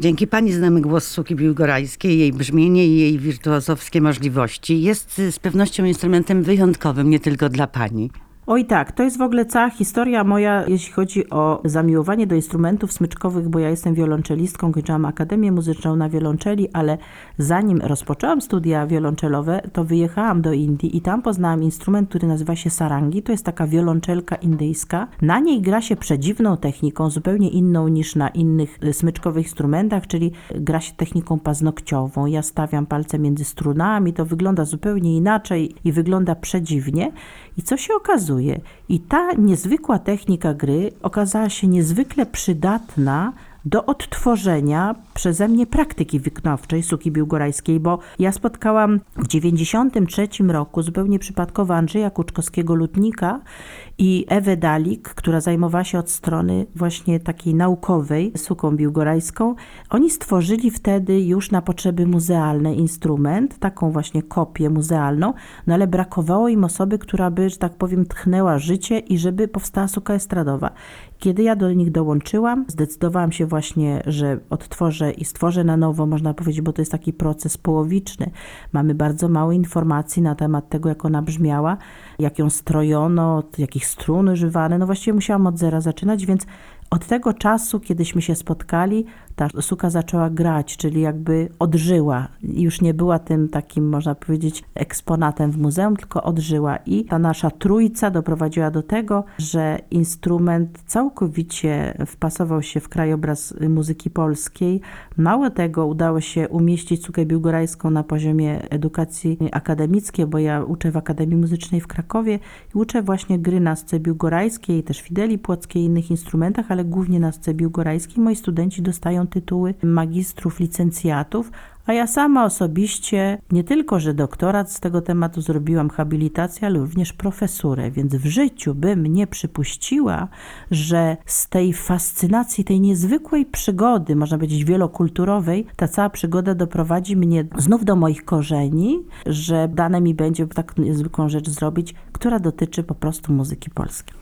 Dzięki pani znamy głos Suki Biłgorajskiej, jej brzmienie i jej wirtuozowskie możliwości. Jest z pewnością instrumentem wyjątkowym, nie tylko dla pani. Oj tak, to jest w ogóle cała historia moja, jeśli chodzi o zamiłowanie do instrumentów smyczkowych, bo ja jestem wiolonczelistką, kończyłam Akademię Muzyczną na wiolonczeli, ale zanim rozpoczęłam studia wiolonczelowe, to wyjechałam do Indii i tam poznałam instrument, który nazywa się sarangi. To jest taka wiolonczelka indyjska. Na niej gra się przedziwną techniką, zupełnie inną niż na innych smyczkowych instrumentach, czyli gra się techniką paznokciową. Ja stawiam palce między strunami, to wygląda zupełnie inaczej i wygląda przedziwnie. I co się okazuje? I ta niezwykła technika gry okazała się niezwykle przydatna do odtworzenia przeze mnie praktyki wykonawczej Suki Biłgorajskiej, bo ja spotkałam w 1993 roku zupełnie przypadkowo Andrzeja Kuczkowskiego, lutnika, i Ewę Dalik, która zajmowała się od strony właśnie takiej naukowej Suką Biłgorajską. Oni stworzyli wtedy już na potrzeby muzealne instrument, taką właśnie kopię muzealną, no ale brakowało im osoby, która by, że tak powiem, tchnęła życie i żeby powstała suka estradowa. Kiedy ja do nich dołączyłam, zdecydowałam się właśnie, że odtworzę i stworzę na nowo, można powiedzieć, bo to jest taki proces połowiczny. Mamy bardzo mało informacji na temat tego, jak ona brzmiała, jak ją strojono, jakich strun używano. No właściwie musiałam od zera zaczynać, więc od tego czasu, kiedyśmy się spotkali, ta suka zaczęła grać, czyli jakby odżyła. Już nie była tym takim, można powiedzieć, eksponatem w muzeum, tylko odżyła. I ta nasza trójca doprowadziła do tego, że instrument całkowicie wpasował się w krajobraz muzyki polskiej. Mało tego, udało się umieścić Sukę Biłgorajską na poziomie edukacji akademickiej, bo ja uczę w Akademii Muzycznej w Krakowie i uczę właśnie gry na suce biłgorajskiej, też fideli płockiej i innych instrumentach, ale głównie na suce biłgorajskiej. Moi studenci dostają tytuły magistrów, licencjatów, a ja sama osobiście nie tylko, że doktorat z tego tematu zrobiłam, habilitację, ale również profesurę, więc w życiu bym nie przypuściła, że z tej fascynacji, tej niezwykłej przygody, można powiedzieć wielokulturowej, ta cała przygoda doprowadzi mnie znów do moich korzeni, że dane mi będzie tak niezwykłą rzecz zrobić, która dotyczy po prostu muzyki polskiej.